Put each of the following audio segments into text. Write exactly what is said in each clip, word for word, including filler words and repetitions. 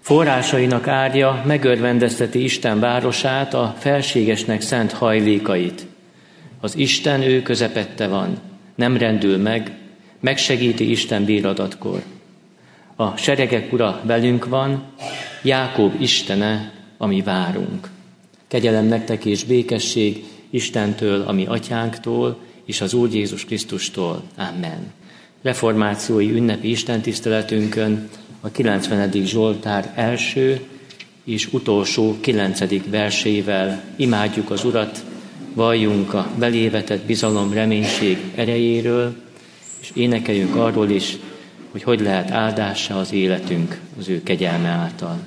Forrásainak árja megörvendezteti Isten városát, a felségesnek szent hajlékait. Az Isten ő közepette van, nem rendül meg, megsegíti Isten bíradatkor. A seregek ura velünk van, Jákob Istene, ami várunk. Kegyelem nektek és békesség Istentől, ami atyánktól, és az Úr Jézus Krisztustól. Amen. Reformációi ünnepi istentiszteletünkön a kilencvenedik Zsoltár első és utolsó kilencedik versével imádjuk az Urat, valljunk a belévetett bizalom, reménység erejéről, és énekeljünk arról is, hogy hogy lehet áldása az életünk az ő kegyelme által.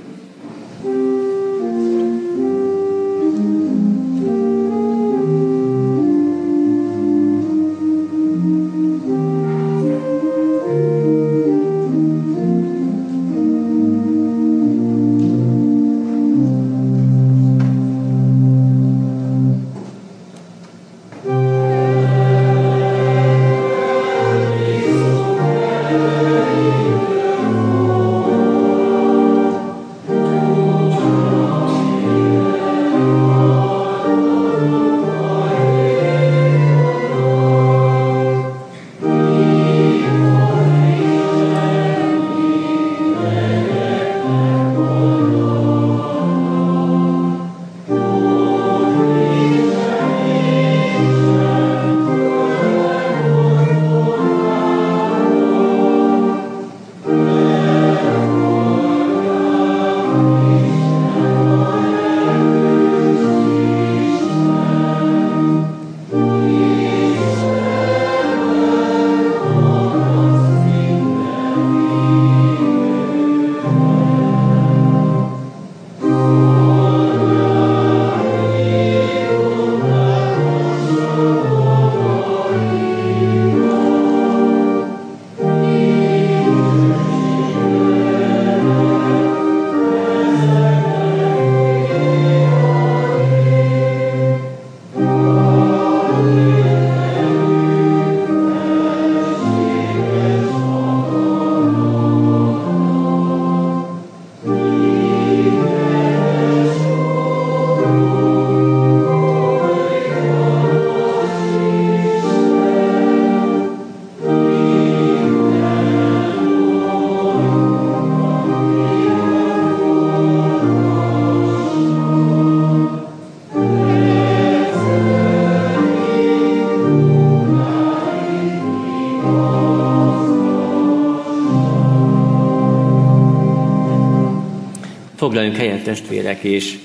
Foglaljunk helyet, testvérek, és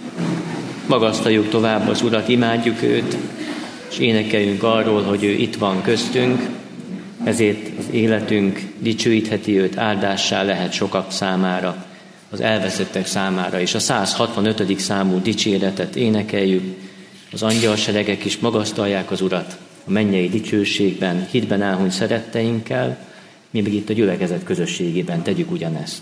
magasztaljuk tovább az Urat, imádjuk őt, és énekeljünk arról, hogy ő itt van köztünk, ezért az életünk dicsőítheti őt, áldássá lehet sokak számára, az elveszettek számára, és a száz hatvanötödik számú dicséretet énekeljük, az angyalseregek is magasztalják az Urat a mennyei dicsőségben, hitben áhuny szeretteinkkel, mi meg itt a gyülekezet közösségében tegyük ugyanezt.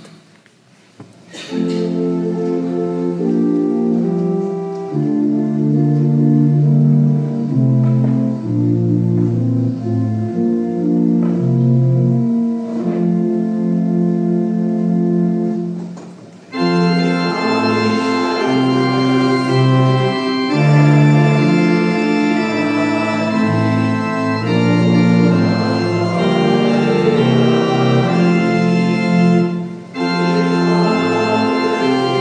Thank you.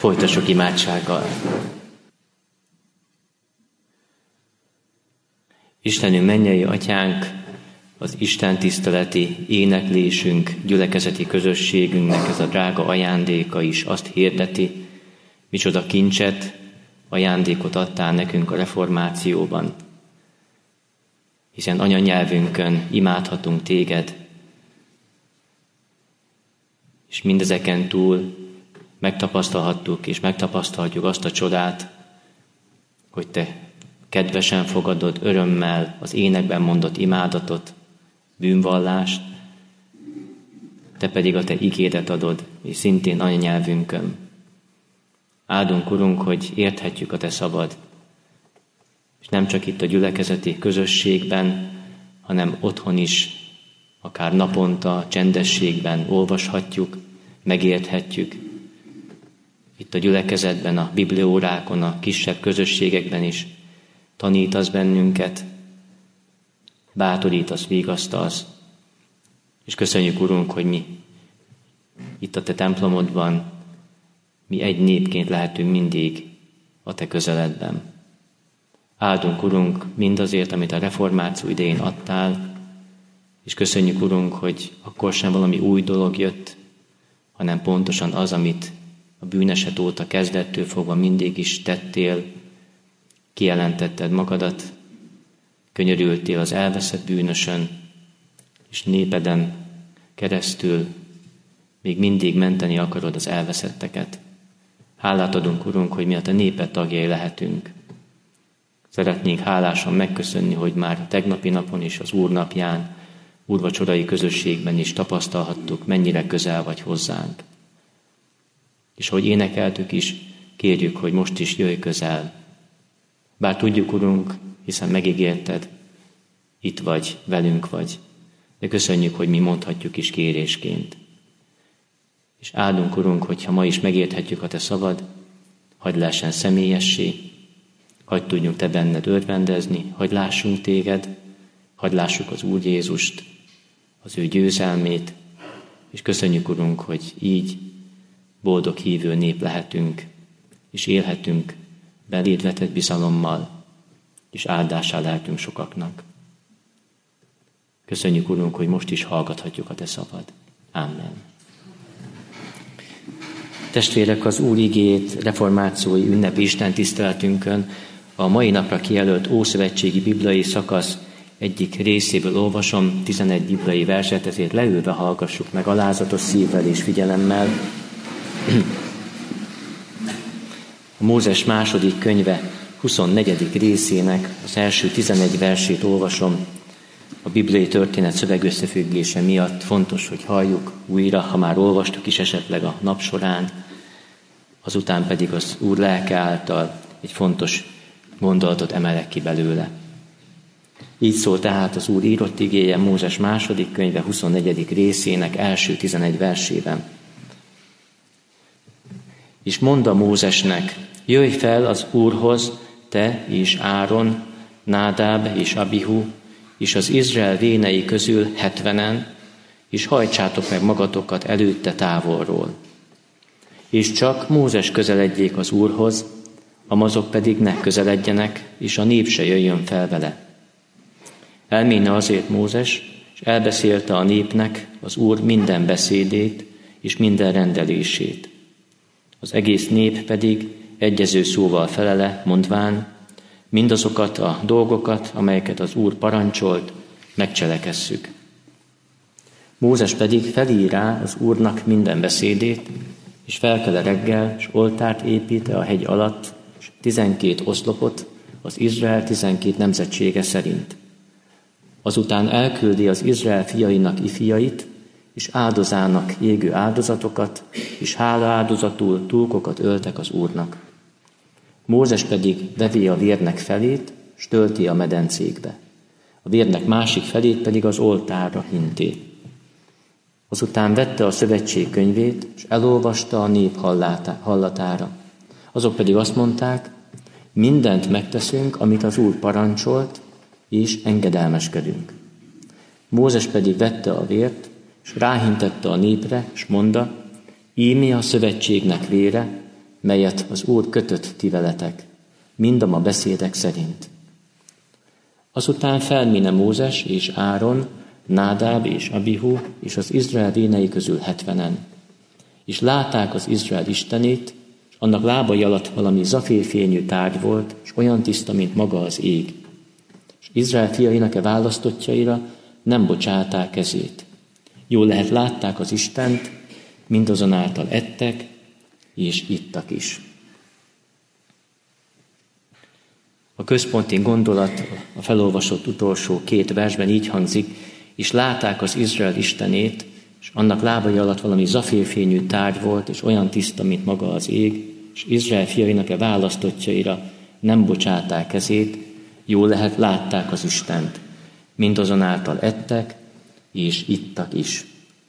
Folytassuk imádsággal. Istenünk, mennyei Atyánk, az Isten tiszteleti éneklésünk, gyülekezeti közösségünknek ez a drága ajándéka is azt hirdeti, micsoda kincset, ajándékot adtál nekünk a reformációban. Hiszen anyanyelvünkön imádhatunk téged, és mindezeken túl megtapasztalhattuk és megtapasztalhatjuk azt a csodát, hogy te kedvesen fogadod örömmel az énekben mondott imádatot, bűnvallást, te pedig a te igédet adod, és szintén anyanyelvünkön. Áldunk, Urunk, hogy érthetjük a te szabad, és nem csak itt a gyülekezeti közösségben, hanem otthon is, akár naponta, csendességben olvashatjuk, megérthetjük. Itt a gyülekezetben, a bibliórákon, a kisebb közösségekben is tanítasz bennünket, bátorítasz, vigasztalsz, és köszönjük, Urunk, hogy mi itt a te templomodban, mi egy népként lehetünk mindig a te közeledben. Áldunk, Urunk, mindazért, amit a reformáció idején adtál, és köszönjük, Urunk, hogy akkor sem valami új dolog jött, hanem pontosan az, amit a bűneset óta kezdettől fogva mindig is tettél, kijelentetted magadat, könyörültél az elveszett bűnösön, és népeden keresztül még mindig menteni akarod az elveszetteket. Hálát adunk, Urunk, hogy mi a te néped tagjai lehetünk. Szeretnénk hálásan megköszönni, hogy már tegnapi napon is, az Úr napján, úrvacsorai közösségben is tapasztalhattuk, mennyire közel vagy hozzánk. És ahogy énekeltük is, kérjük, hogy most is jöjj közel. Bár tudjuk, Urunk, hiszen megígérted, itt vagy, velünk vagy, de köszönjük, hogy mi mondhatjuk is kérésként. És áldunk, Urunk, hogyha ma is megérthetjük a te szavad, hadd lehessen személyessé, hadd tudjunk te benned örvendezni, hadd lássunk téged, hadd lássuk az Úr Jézust, az ő győzelmét, és köszönjük, Urunk, hogy így boldog hívő nép lehetünk, és élhetünk beléd vetett bizalommal, és áldássá lehetünk sokaknak. Köszönjük, Urunk, hogy most is hallgathatjuk a te szavad. Amen. Testvérek, az Úr igét reformációi ünnepi Isten tiszteletünkön a mai napra kijelölt ószövetségi bibliai szakasz egyik részéből olvasom, tizenegy bibliai verset, ezért leülve hallgassuk meg alázatos szívvel és figyelemmel. A Mózes második könyve huszonnegyedik részének az első tizenegy versét olvasom. A bibliai történet szövegösszefüggése miatt fontos, hogy halljuk újra, ha már olvastuk is esetleg a nap során, azután pedig az Úr lelke által egy fontos gondolatot emelek ki belőle. Így szól tehát az Úr írott igéje Mózes második könyve huszonnegyedik részének első tizenegy versében. És mondta Mózesnek, jöjj fel az Úrhoz, te és Áron, Nádáb és Abihu, és az Izrael vénei közül hetvenen, és hajtsátok meg magatokat előtte távolról. És csak Mózes közeledjék az Úrhoz, amazok pedig ne közeledjenek, és a nép se jöjjön fel vele. Elméne azért Mózes, és elbeszélte a népnek az Úr minden beszédét és minden rendelését. Az egész nép pedig egyező szóval felele, mondván, mindazokat a dolgokat, amelyeket az Úr parancsolt, megcselekesszük. Mózes pedig felír rá az Úrnak minden beszédét, és felkele reggel, és oltárt építe a hegy alatt, és tizenkét oszlopot az Izrael tizenkét nemzetsége szerint. Azután elküldi az Izrael fiainak ifjait, és áldozának égő áldozatokat, és hálaáldozatul túlkokat öltek az Úrnak. Mózes pedig vevé a vérnek felét, s tölti a medencékbe. A vérnek másik felét pedig az oltárra hinté. Azután vette a szövetség könyvét, és elolvasta a nép hallatára. Azok pedig azt mondták, mindent megteszünk, amit az Úr parancsolt, és engedelmeskedünk. Mózes pedig vette a vért, és ráhintette a népre, és mondta, ímé a szövetségnek vére, melyet az Úr kötött ti veletek, mind a ma beszédek szerint. Azután felméne Mózes és Áron, Nádáb és Abihu és az Izrael vénei közül hetvenen. És látták az Izrael istenét, és annak lábai alatt valami zafírfényű tárgy volt, és olyan tiszta, mint maga az ég. És Izrael fiainak e választottjaira nem bocsálták kezét. Jól lehet látták az Istent, mindazonáltal ettek, és ittak is. A központi gondolat a felolvasott utolsó két versben így hangzik, és látták az Izrael istenét, és annak lábai alatt valami zafírfényű tárgy volt, és olyan tiszta, mint maga az ég, és Izrael fiainak e választottjaira nem bocsálták kezét, jól lehet látták az Istent. Mindazonáltal ettek, és ittak is.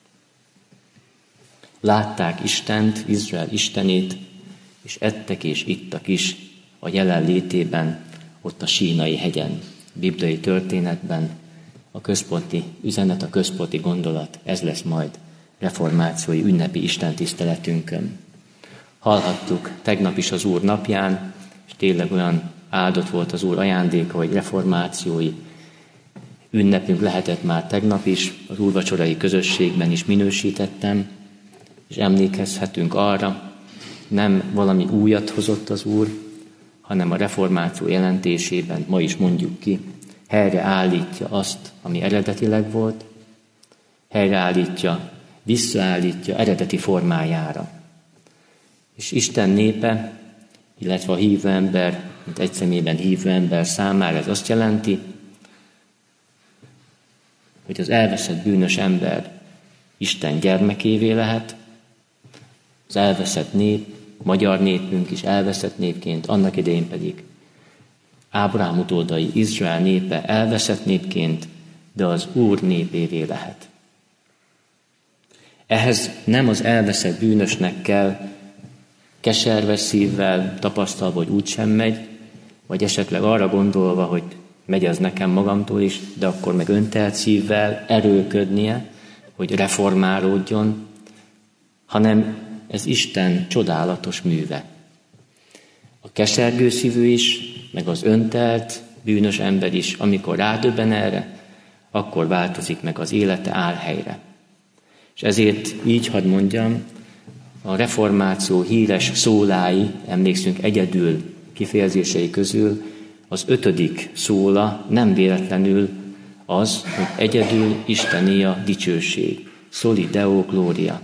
Látták Istent, Izrael istenét, és ettek és ittak is a jelenlétében, ott a Sínai hegyen, bibliai történetben. A központi üzenet, a központi gondolat, ez lesz majd reformációi ünnepi istentiszteletünkön. Hallhattuk tegnap is az Úr napján, és tényleg olyan áldott volt az Úr ajándéka, hogy reformációi ünnepünk lehetett már tegnap is, az úrvacsorai közösségben is minősítettem, és emlékezhetünk arra, nem valami újat hozott az Úr, hanem a reformáció jelentésében ma is mondjuk ki, helyreállítja azt, ami eredetileg volt, helyreállítja, visszaállítja eredeti formájára. És Isten népe, illetve a hívő ember, mint egy személyben hívő ember számára ez azt jelenti, hogy az elveszett bűnös ember Isten gyermekévé lehet, az elveszett nép, magyar népünk is elveszett népként, annak idején pedig Ábrahám utódai Izrael népe elveszett népként, de az Úr népévé lehet. Ehhez nem az elveszett bűnösnek kell keserves szívvel tapasztalva, hogy úgysem megy, vagy esetleg arra gondolva, hogy megy az nekem magamtól is, de akkor meg öntelt szívvel erőlködnie, hogy reformálódjon, hanem ez Isten csodálatos műve. A kesergő szívű is, meg az öntelt, bűnös ember is, amikor rádöbben erre, akkor változik meg az élete álhelyre. És ezért így hadd mondjam, a reformáció híres szólái, emlékszünk egyedül kifejezései közül, az ötödik szóla nem véletlenül az, hogy egyedül Istené a dicsőség. Soli Deo Gloria.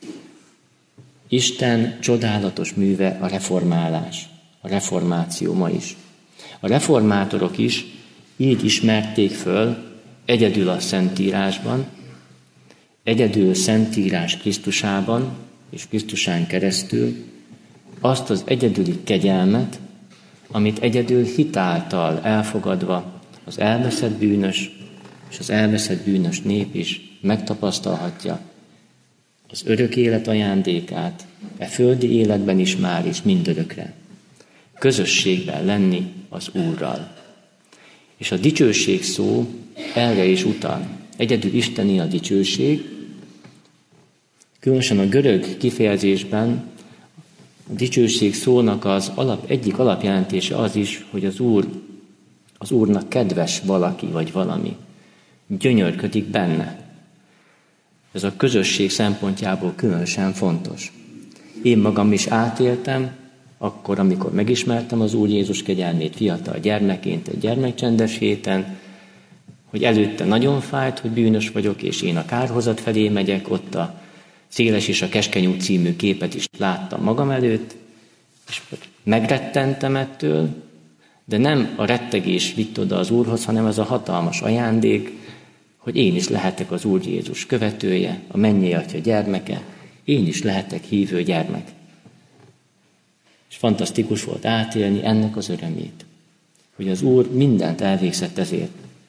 Isten csodálatos műve a reformálás, a reformáció ma is. A reformátorok is így ismerték föl egyedül a Szentírásban, egyedül Szentírás Krisztusában és Krisztusán keresztül azt az egyedüli kegyelmet, amit egyedül hitáltal elfogadva az elveszett bűnös és az elveszett bűnös nép is megtapasztalhatja az örök élet ajándékát, e földi életben is már is mindörökre. Közösségben lenni az Úrral. És a dicsőség szó erre is utal. Egyedül Isteni a dicsőség. Különösen a görög kifejezésben a dicsőség szónak az alap, egyik alapjelentése az is, hogy az Úr, az Úrnak kedves valaki vagy valami. Gyönyörködik benne. Ez a közösség szempontjából különösen fontos. Én magam is átéltem, akkor, amikor megismertem az Úr Jézus kegyelmét fiatal gyermekként egy gyermekcsendes héten, hogy előtte nagyon fájt, hogy bűnös vagyok, és én a kárhozat felé megyek, ott a Széles és a Keskeny út című képet is láttam magam előtt, és megrettentem ettől, de nem a rettegés vitt oda az Úrhoz, hanem ez a hatalmas ajándék, hogy én is lehetek az Úr Jézus követője, a mennyei Atya gyermeke, én is lehetek hívő gyermek. És fantasztikus volt átélni ennek az örömét, hogy az Úr mindent elvégzett ezért.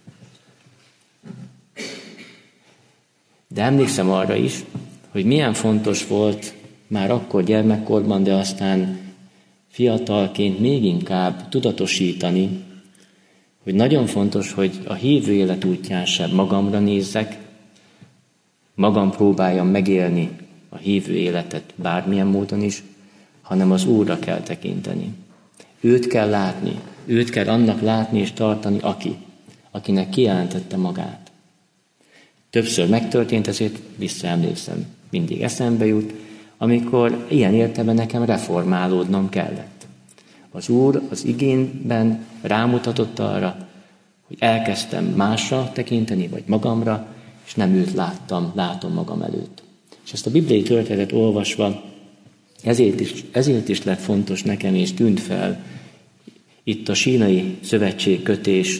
De emlékszem arra is, hogy milyen fontos volt már akkor gyermekkorban, de aztán fiatalként még inkább tudatosítani, hogy nagyon fontos, hogy a hívő élet útján sem magamra nézzek, magam próbáljam megélni a hívő életet bármilyen módon is, hanem az Úrra kell tekinteni. Őt kell látni, őt kell annak látni és tartani, aki, akinek kijelentette magát. Többször megtörtént, ezért visszaemlékszem, mindig eszembe jut, amikor ilyen értelemben nekem reformálódnom kellett. Az Úr az igényben rámutatott arra, hogy elkezdtem másra tekinteni, vagy magamra, és nem őt láttam, látom magam előtt. És ezt a bibliai történetet olvasva, ezért is, ezért is lett fontos nekem, és tűnt fel itt a sínai szövetségkötés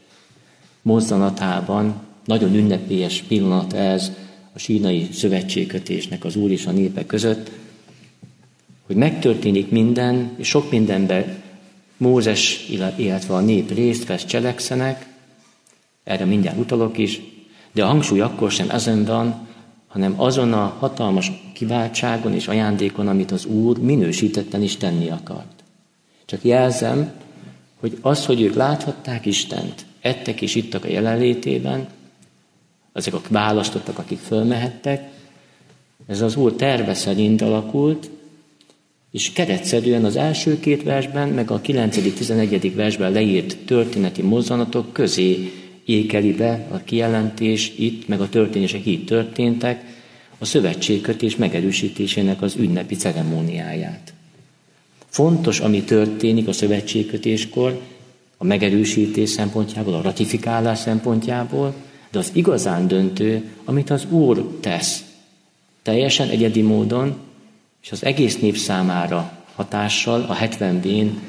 mozzanatában, nagyon ünnepélyes pillanat ez a sínai szövetségkötésnek az Úr és a népe között, hogy megtörténik minden, és sok mindenben Mózes, illetve a nép részt vesz, cselekszenek, erre mindjárt utalok is, de a hangsúly akkor sem ezen van, hanem azon a hatalmas kiváltságon és ajándékon, amit az Úr minősítetten is tenni akart. Csak jelzem, hogy az, hogy ők láthatták Istent, ettek és ittak a jelenlétében, azok a választottak, akik fölmehettek, ez az Úr terve szerint alakult, és keretszerűen az első két versben, meg a kilencedik tizenegyedik versben leírt történeti mozzanatok közé ékeli be a kijelentés itt, meg a történések így történtek, a szövetségkötés megerősítésének az ünnepi ceremóniáját. Fontos, ami történik a szövetségkötéskor, a megerősítés szempontjából, a ratifikálás szempontjából, de az igazán döntő, amit az Úr tesz, teljesen egyedi módon, és az egész nép számára hatással, a hetvenbén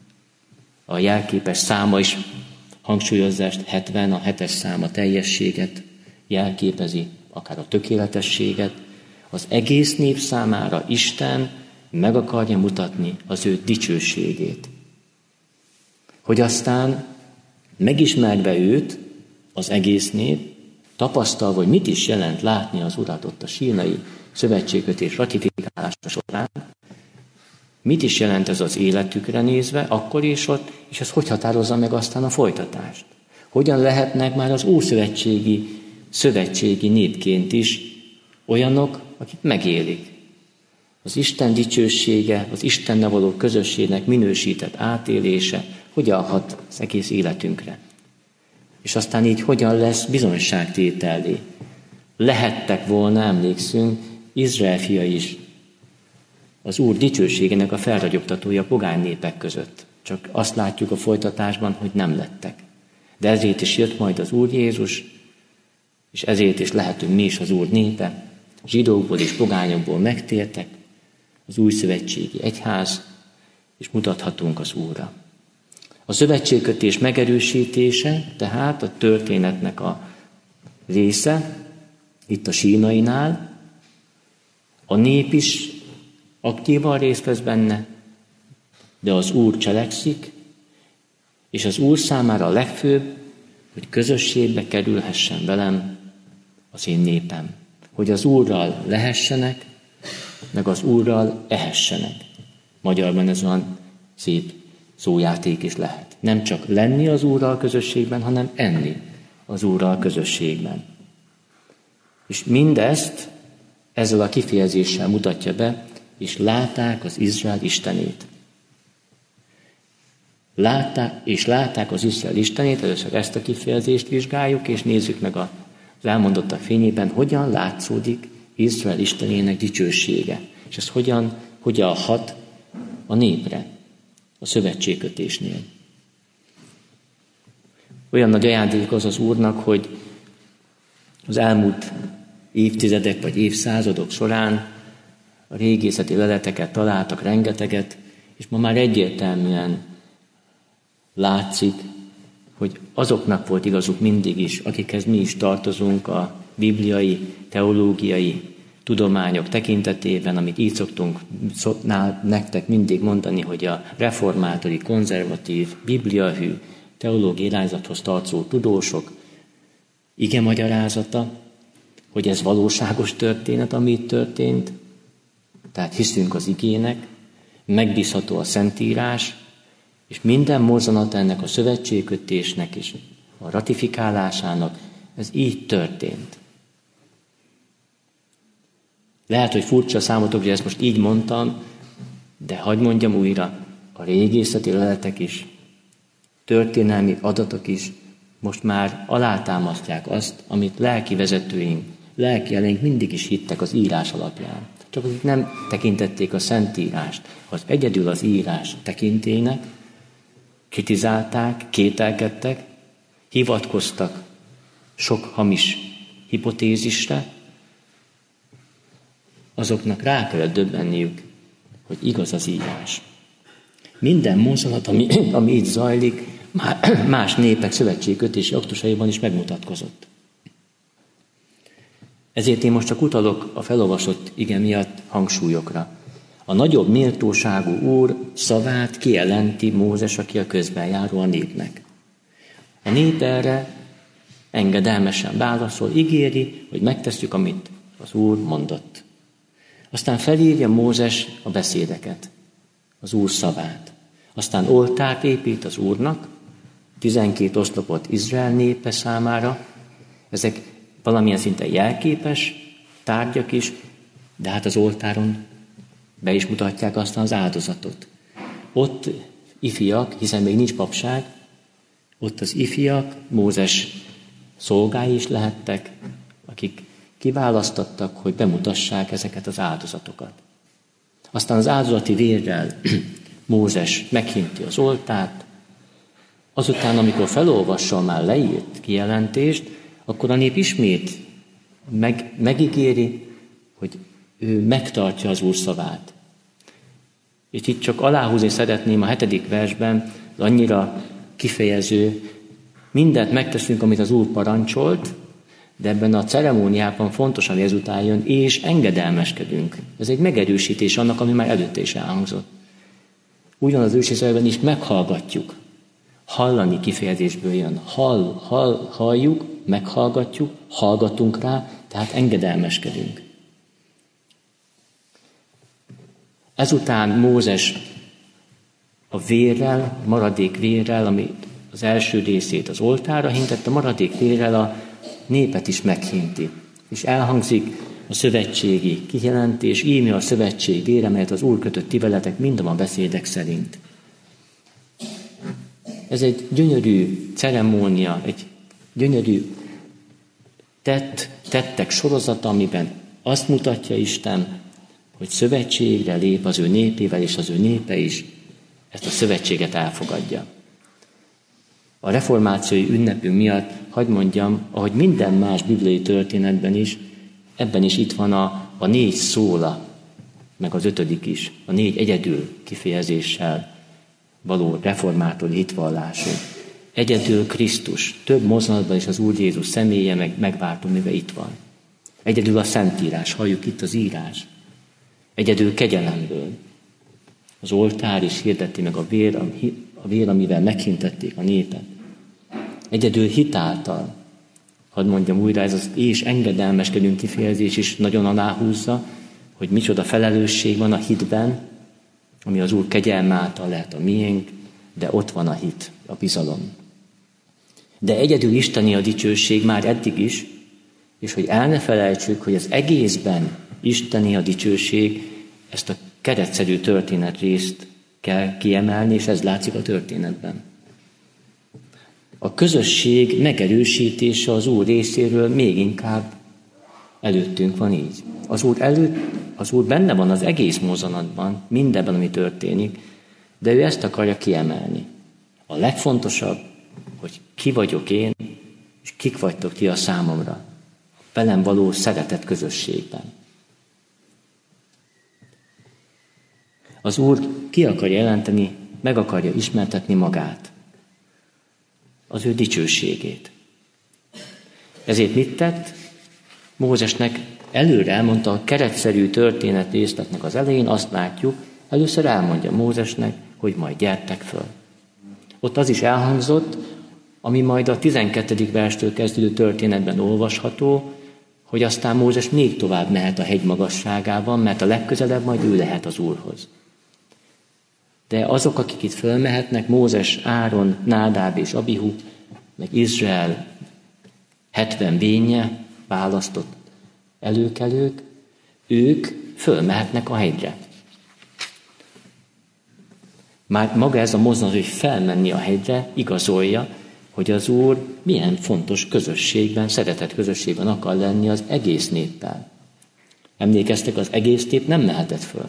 a jelképes száma is hangsúlyozást, hetven, a hetes száma teljességet jelképezi, akár a tökéletességet. Az egész nép számára Isten meg akarja mutatni az ő dicsőségét. Hogy aztán megismerve őt, az egész nép, tapasztalva, hogy mit is jelent látni az Urat ott a sínai szövetségkötés ratifikálása során, mit is jelent ez az életükre nézve, akkor is ott, és ez hogy határozza meg aztán a folytatást. Hogyan lehetnek már az ószövetségi, szövetségi népként is olyanok, akik megélik. Az Isten dicsősége, az Istennel való közösségnek minősített átélése hogyan hat az egész életünkre. És aztán így hogyan lesz bizonyságtétellé. Lehettek volna, emlékszünk, Izrael fia is az Úr dicsőségének a felragyogtatója pogány népek között. Csak azt látjuk a folytatásban, hogy nem lettek. De ezért is jött majd az Úr Jézus, és ezért is lehetünk mi is az Úr népe. Zsidókból és pogányokból megtértek, az új szövetségi egyház, és mutathatunk az Úrra. A szövetségkötés megerősítése, tehát a történetnek a része, itt a sínainál, a nép is aktívan részt vesz benne, de az Úr cselekszik, és az Úr számára a legfőbb, hogy közösségbe kerülhessen velem az én népem. Hogy az Úrral lehessenek, meg az Úrral ehessenek. Magyarban ez olyan szép szójáték is lehet. Nem csak lenni az Úrral közösségben, hanem enni az Úrral közösségben. És mindezt ezzel a kifejezéssel mutatja be, és látták az Izrael Istenét. Látták, és látták az Izrael Istenét, először ezt a kifejezést vizsgáljuk, és nézzük meg az elmondottak fényében, hogyan látszódik Izrael Istenének dicsősége, és ez hogyan, hogyan hat a népre, a szövetségkötésnél. Olyan nagy ajándék az az Úrnak, hogy az elmúlt évtizedek vagy évszázadok során a régészeti leleteket találtak rengeteget, és ma már egyértelműen látszik, hogy azoknak volt igazuk mindig is, akikhez mi is tartozunk a bibliai, teológiai tudományok tekintetében, amit így szoktunk nektek mindig mondani, hogy a reformátori, konzervatív, bibliahű, teológiai irányzathoz tartozó tudósok ige magyarázata, hogy ez valóságos történet, ami itt történt, tehát hiszünk az igének, megbízható a Szentírás, és minden mozzanat ennek a szövetségkötésnek és a ratifikálásának, ez így történt. Lehet, hogy furcsa számotokra, hogy ezt most így mondtam, De hadd mondjam újra, a régészeti leletek is, történelmi adatok is most már alátámasztják azt, amit lelki vezetőink, lelki eleink mindig is hittek az írás alapján. Csak akik nem tekintették a Szentírást, az egyedül az írás tekintének, kritizálták, kételkedtek, hivatkoztak sok hamis hipotézisre, azoknak rá kellett döbbenniük, hogy igaz az írás. Minden mozzanat, ami, ami itt zajlik, más népek szövetségkötési aktusaiban is megmutatkozott. Ezért én most csak utalok a felolvasott ige miatt hangsúlyokra. A nagyobb méltóságú Úr szavát kijelenti Mózes, aki a közben járó a népnek. A nép erre engedelmesen válaszol, ígéri, hogy megtesszük, amit az Úr mondott. Aztán felírja Mózes a beszédeket, az Úr szavát. Aztán oltárt épít az Úrnak, tizenkét oszlopot Izrael népe számára. Ezek valamilyen szinten jelképes tárgyak is, de hát az oltáron be is mutatják aztán az áldozatot. Ott ifjak, hiszen még nincs papság, ott az ifjak, Mózes szolgái is lehettek, akik kiválasztottak, hogy bemutassák ezeket az áldozatokat. Aztán az áldozati vérrel Mózes meghinti az oltárt, azután, amikor felolvassa a már leírt kijelentést, akkor a nép ismét meg, megígéri, hogy ő megtartja az Úr szavát. És itt csak aláhúzni szeretném a hetedik versben, az annyira kifejező, mindent megteszünk, amit az Úr parancsolt, de ebben a ceremóniában fontos, ami ezután jön, és engedelmeskedünk. Ez egy megerősítés annak, ami már előtte is elhangzott. Ugyan az ősi szövegben is meghallgatjuk. Hallani kifejezésből jön. Hall, hall, halljuk, meghallgatjuk, hallgatunk rá, tehát engedelmeskedünk. Ezután Mózes a vérrel, maradék vérrel, ami az első részét az oltárra hintett, a maradék vérrel a népet is meghinti. És elhangzik a szövetségi kijelentés, íme a szövetség vére, melyet az Úr kötött ti veletek mind a beszédek szerint. Ez egy gyönyörű ceremónia, egy gyönyörű tett, tettek sorozata, amiben azt mutatja Isten, hogy szövetségre lép az ő népével, és az ő népe is ezt a szövetséget elfogadja. A reformációi ünnepünk miatt, hadd mondjam, ahogy minden más bibliai történetben is, ebben is itt van a, a négy szóla, meg az ötödik is, a négy egyedül kifejezéssel való reformátori hitvallású. Egyedül Krisztus, több mozzanatban is az Úr Jézus személye, meg megváltó neve itt van. Egyedül a Szentírás, halljuk itt az írás. Egyedül kegyelemből. Az oltár is hirdeti meg a vér, a vér, amivel meghintették a népet. Egyedül hitáltal. Hadd mondjam újra, ez az és engedelmeskedünk kifejezés is nagyon aláhúzza, hogy micsoda felelősség van a hitben, ami az Úr kegyelme által lehet a miénk, de ott van a hit, a bizalom. De egyedül isteni a dicsőség már eddig is, és hogy el ne felejtsük, hogy az egészben isteni a dicsőség, ezt a keretszerű történetrészt kell kiemelni, és ez látszik a történetben. A közösség megerősítése az Úr részéről még inkább előttünk van így. Az Úr, előtt, az Úr benne van az egész mozzanatban, mindenben, ami történik, de ő ezt akarja kiemelni. A legfontosabb, hogy ki vagyok én, és kik vagytok ti a számomra. Velem való szeretet közösségben. Az Úr ki akarja jelenteni, meg akarja ismertetni magát. Az ő dicsőségét. Ezért mit tett? Mózesnek előre elmondta a keretszerű történet részletnek az elején, azt látjuk, először elmondja Mózesnek, hogy majd gyertek föl. Ott az is elhangzott, ami majd a tizenkettedik verstől kezdődő történetben olvasható, hogy aztán Mózes még tovább mehet a hegy magasságában, mert a legközelebb majd ő lehet az Úrhoz. De azok, akik itt fölmehetnek, Mózes, Áron, Nádáb és Abihu, meg Izrael hetven bénye, választott előkelők, ők fölmehetnek a hegyre. Már maga ez a mozdulat, hogy felmenni a hegyre, igazolja, hogy az Úr milyen fontos közösségben, szeretett közösségben akar lenni az egész néppel. Emlékeztek, az egész nép nem mehetett föl.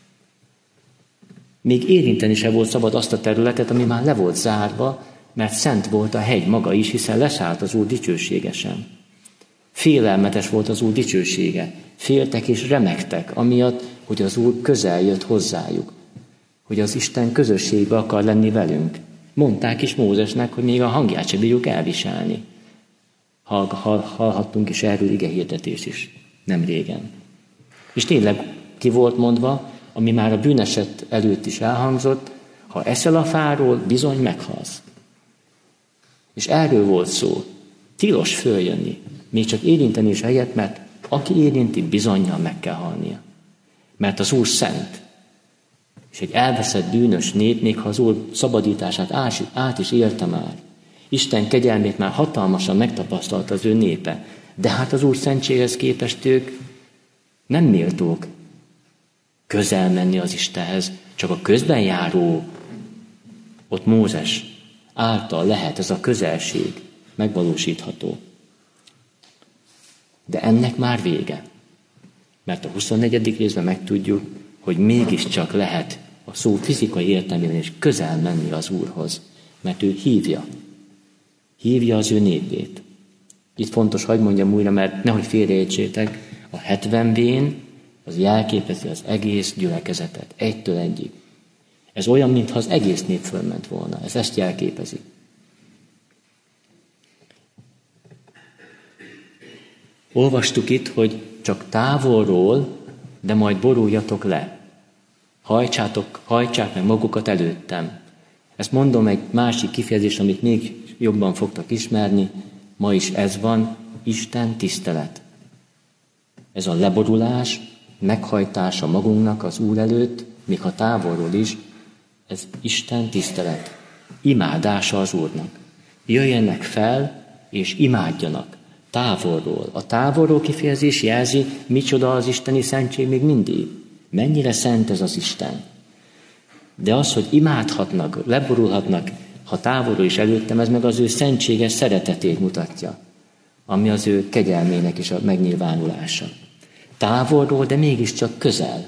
Még érinteni se volt szabad azt a területet, ami már le volt zárva, mert szent volt a hegy maga is, hiszen leszállt az Úr dicsőségesen. Félelmetes volt az Úr dicsősége. Féltek és remegtek, amiatt, hogy az Úr közel jött hozzájuk. Hogy az Isten közösségbe akar lenni velünk. Mondták is Mózesnek, hogy még a hangját sem bírjuk elviselni. Hall, hall, hallhattunk is erről igehirdetés is, nem régen. És tényleg ki volt mondva, ami már a bűneset előtt is elhangzott, ha eszel a fáról, bizony meghalsz. És erről volt szó. Tilos följönni, még csak érinteni is helyett, mert aki érinti, bizonnyal meg kell halnia. Mert az Úr szent. És egy elveszett bűnös nép, még ha az Úr szabadítását át is élte már, Isten kegyelmét már hatalmasan megtapasztalta az ő népe, de hát az Úr szentséghez képest ők nem méltók közel menni az Istenhez, csak a közben járó, ott Mózes által lehet ez a közelség megvalósítható. De ennek már vége. Mert a huszonnegyedik részben megtudjuk, hogy mégiscsak lehet a szó fizikai értelmében is közel menni az Úrhoz, mert ő hívja. Hívja az ő népét. Itt fontos, hadd mondjam újra, mert nehogy félreértsétek, a hetven vén az jelképezi az egész gyülekezetet, egytől egyig. Ez olyan, mintha az egész nép fölment volna. Ez ezt jelképezi. Olvastuk itt, hogy csak távolról, de majd boruljatok le. Hajtsátok, hajtsák meg magukat előttem. Ezt mondom egy másik kifejezés, amit még jobban fogtak ismerni. Ma is ez van, Isten tisztelet. Ez a leborulás, meghajtása magunknak az Úr előtt, még ha távolról is, ez Isten tisztelet. Imádása az Úrnak. Jöjjenek fel, és imádjanak. Távolról. A távolról kifejezés jelzi, micsoda az isteni szentség még mindig. Mennyire szent ez az Isten. De az, hogy imádhatnak, leborulhatnak, ha távolról is előttem, ez meg az ő szentséges szeretetét mutatja, ami az ő kegyelmének is a megnyilvánulása. Távolról, de mégiscsak közel.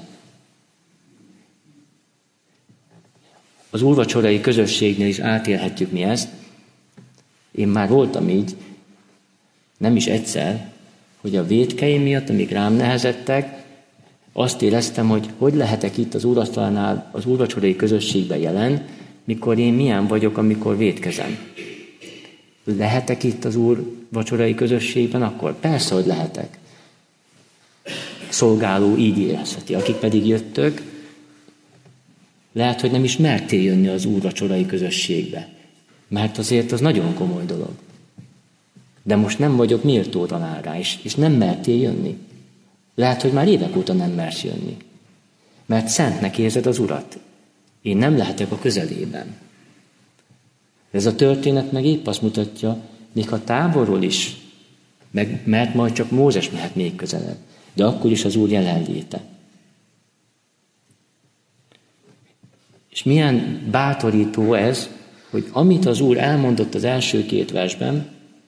Az úrvacsorai közösségnél is átélhetjük mi ezt. Én már voltam így, nem is egyszer, hogy a vétkeim miatt, amik rám nehezettek, azt éreztem, hogy hogy lehetek itt az úrasztalánál, az úrvacsorai közösségben jelen, mikor én milyen vagyok, amikor vétkezem. Lehetek itt az úrvacsorai közösségben akkor? Persze, hogy lehetek. Szolgáló így érezheti. Akik pedig jöttök, lehet, hogy nem is mertél jönni az úrvacsorai közösségbe. Mert azért az nagyon komoly dolog. De most nem vagyok méltó talán rá, és, és nem mertél jönni. Lehet, hogy már évek óta nem mersz jönni. Mert szentnek érzed az Urat. Én nem lehetek a közelében. Ez a történet meg épp azt mutatja, még ha távolról is, meg, mert majd csak Mózes mehet még közelebb, de akkor is az Úr jelenléte. És milyen bátorító ez, hogy amit az Úr elmondott az első két versben,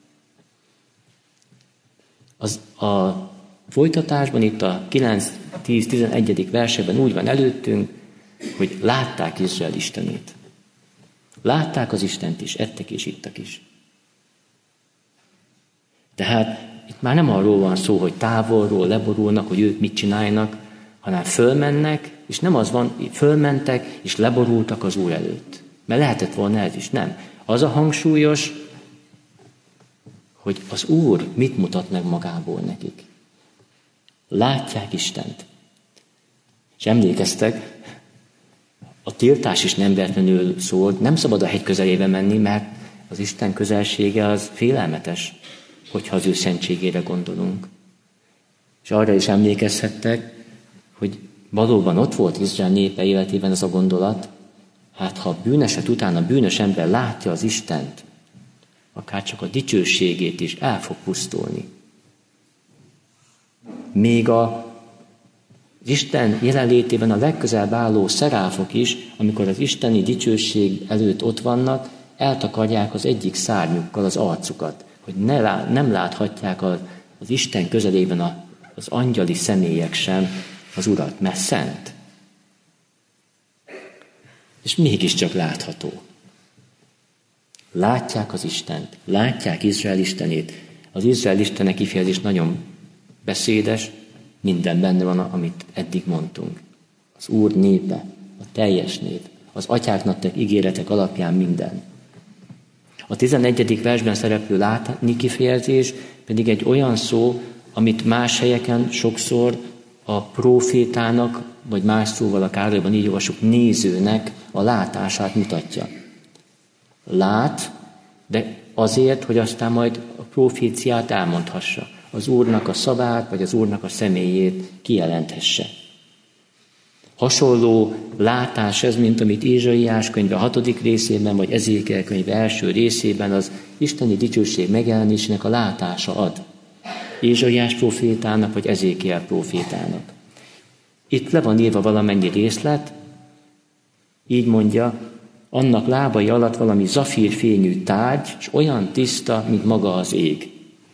az a folytatásban, itt a kilenc, tíz, tizenegyedik versében úgy van előttünk, hogy látták Izrael Istenét. Látták az Istent is, ettek és ittak is. Tehát itt már nem arról van szó, hogy távolról leborulnak, hogy ők mit csinálnak, hanem fölmennek, és nem az van, fölmentek, és leborultak az Úr előtt. Mert lehetett volna ez is, nem. Az a hangsúlyos, hogy az Úr mit mutat meg magából nekik. Látják Istent. És emlékeztek, a tiltás is nem véletlenül szólt, nem szabad a hegy közelébe menni, mert az Isten közelsége az félelmetes, hogyha az ő szentségére gondolunk. És arra is emlékezhettek, hogy valóban ott volt Izrael népe életében ez a gondolat, hát ha a bűneset után a bűnös ember látja az Istent, akár csak a dicsőségét is el fog pusztulni. Még a Az Isten jelenlétében a legközelebb álló szeráfok is, amikor az isteni dicsőség előtt ott vannak, eltakarják az egyik szárnyukkal az arcukat, hogy ne lá, nem láthatják az, az Isten közelében a, az angyali személyek sem az Urat, mert szent. És mégiscsak látható. Látják az Istent, látják Izrael Istenét. Az Izrael Istene kifejezés nagyon beszédes, minden benne van, amit eddig mondtunk. Az Úr népe, a teljes nép, az atyáknak tett ígéretek alapján minden. A tizenegyedik versben szereplő látni kifejezés pedig egy olyan szó, amit más helyeken sokszor a prófétának, vagy más szóval a Károlyban így olvasjuk, nézőnek a látását mutatja. Lát, de azért, hogy aztán majd a proféciát elmondhassa. Az Úrnak a szavát, vagy az Úrnak a személyét kijelenthesse. Hasonló látás ez, mint amit Ézsaiás könyve hatodik részében, vagy Ezékiel könyve első részében az isteni dicsőség megjelenésének a látása ad. Ézsaiás profétának, vagy Ezékiel profétának. Itt le van írva valamennyi részlet, így mondja, annak lábai alatt valami zafírfényű tárgy, és olyan tiszta, mint maga az ég.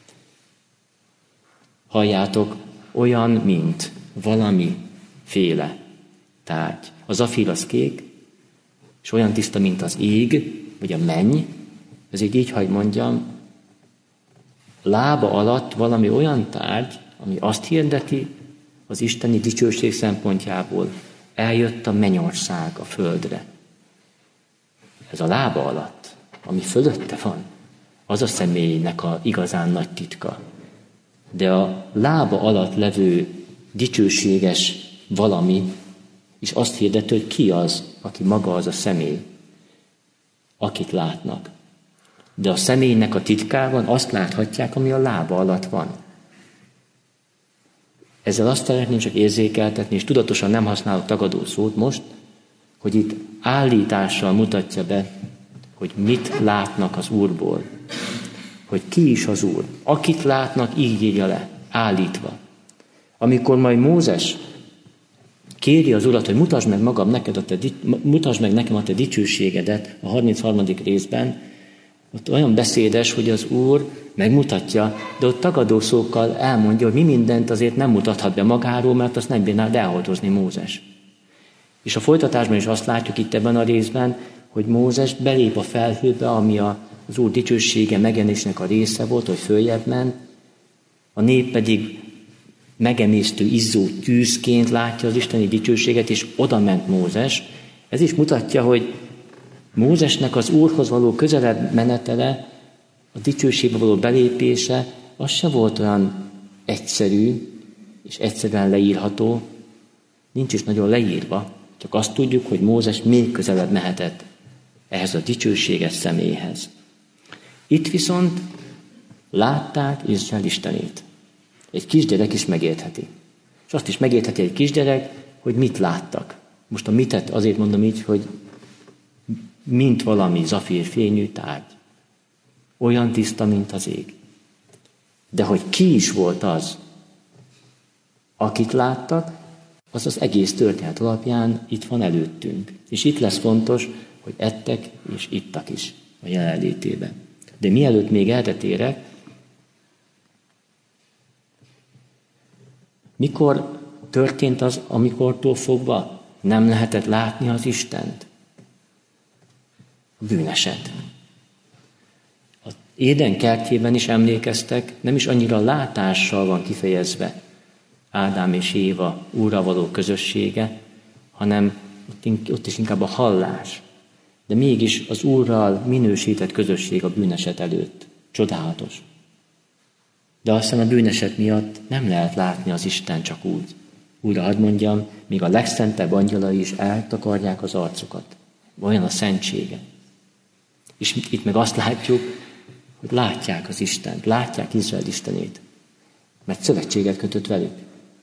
Halljátok, olyan, mint valami féle tárgy. A zafír az kék, és olyan tiszta, mint az ég, vagy a menny, ezért így, hogy mondjam, lába alatt valami olyan tárgy, ami azt hirdeti, az isteni dicsőség szempontjából eljött a mennyország a földre. Ez a lába alatt, ami fölötte van, az a személynek a igazán nagy titka. De a lába alatt levő dicsőséges valami is azt hirdeti, hogy ki az, aki maga az a személy, akit látnak. De a személynek a titkában azt láthatják, ami a lába alatt van. Ezzel azt szeretném csak érzékeltetni, és tudatosan nem használok tagadó szót most, hogy itt állítással mutatja be, hogy mit látnak az Úrból. Hogy ki is az Úr. Akit látnak, így írja le, állítva. Amikor majd Mózes kéri az Urat, hogy mutasd meg, magam neked a te, mutasd meg nekem a te dicsőségedet a harmincharmadik részben, ott olyan beszédes, hogy az Úr megmutatja, de ott tagadó szókkal elmondja, hogy mi mindent azért nem mutathat be magáról, mert azt nem bírnád elhordozni Mózes. És a folytatásban is azt látjuk itt ebben a részben, hogy Mózes belép a felhőbe, ami az Úr dicsősége megjelenésnek a része volt, hogy följebb ment, a nép pedig megemésztő, izzó tűzként látja az isteni dicsőséget, és oda ment Mózes. Ez is mutatja, hogy Mózesnek az Úrhoz való közelebb menetele, a dicsőségbe való belépése, az se volt olyan egyszerű, és egyszerűen leírható, nincs is nagyon leírva, csak azt tudjuk, hogy Mózes még közelebb mehetett ehhez a dicsőséges személyhez. Itt viszont látták Izrael Istenét. Egy kisgyerek is megértheti. És azt is megértheti egy kisgyerek, hogy mit láttak. Most a mitet azért mondom így, hogy mint valami zafírfényű tárgy. Olyan tiszta, mint az ég. De hogy ki is volt az, akit láttak, az az egész történet alapján itt van előttünk. És itt lesz fontos, hogy ettek és ittak is a jelenlétében. De mielőtt még erre térek, mikor történt az, amikortól fogva nem lehetett látni az Istent? A bűneset. Az Éden kertjében is emlékeztek, nem is annyira látással van kifejezve Ádám és Éva Úrral való közössége, hanem ott is inkább a hallás. De mégis az Úrral minősített közösség a bűneset előtt. Csodálatos. De aztán a bűneset miatt nem lehet látni az Isten csak úgy. Újra hadd mondjam, még a legszentebb angyalai is eltakarják az arcukat. Olyan a szentsége. És itt meg azt látjuk, hogy látják az Istent, látják Izrael Istenét. Mert szövetséget kötött velük.